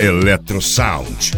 Electro Sound.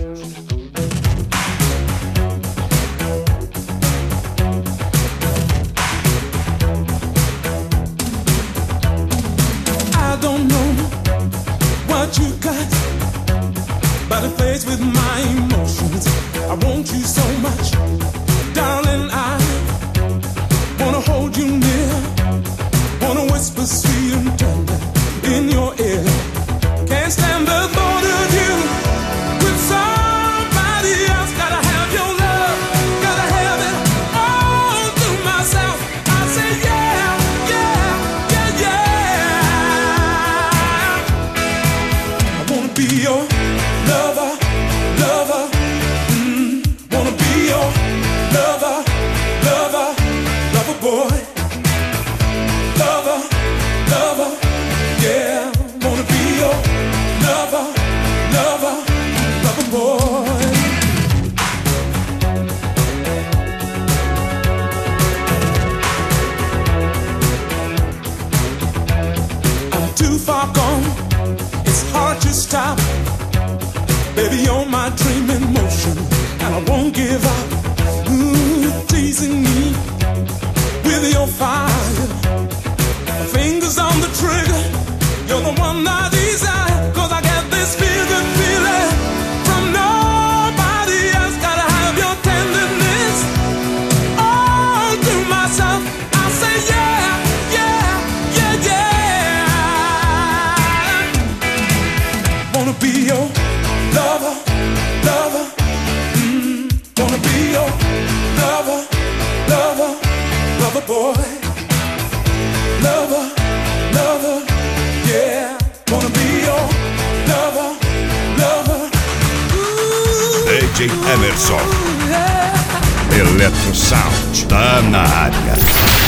I don't know what you got, but it plays with my emotions. I want you so much, darling. I wanna hold you near, wanna whisper sweet and tender in your ear. Can't stand the thought of you with somebody else. Gotta have your love, gotta have it all to myself. I say yeah, yeah, yeah, yeah. I wanna be your lover, lover. Wanna be your lover, lover, lover boy. Lover, lover, yeah. Wanna be your lover, lover, lover boy. I'm too far gone, it's hard to stop. Baby, you're my dream in motion, and I won't give up. Teasing me with your fire, my fingers on the trigger. You're the one I desire, 'cause I get this feeling from nobody else. Gotta have your tenderness all to myself. I say yeah, yeah, yeah, yeah. Wanna be your lover, lover. Wanna be your lover, lover, lover boy. Lover, lover, yeah. Wanna be your lover, lover. DJ Emerson. Electro Sound. Tá na área.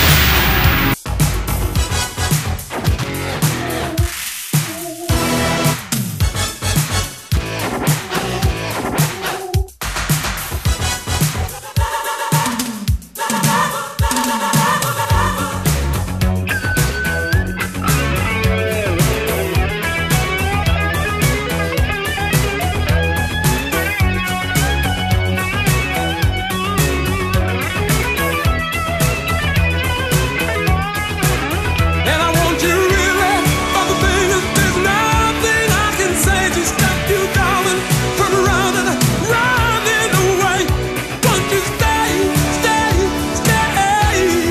And I want you really, but the thing is, there's nothing I can say to stop you, darling, from running away. Won't you stay, stay, stay?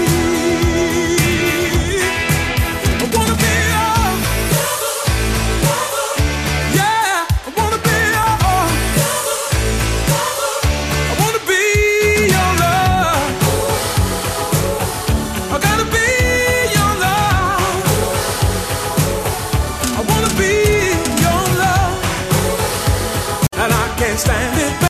I wanna be your lover, yeah. I wanna be your I wanna be your love. I gotta be your love. I wanna be your love, and I can't stand it.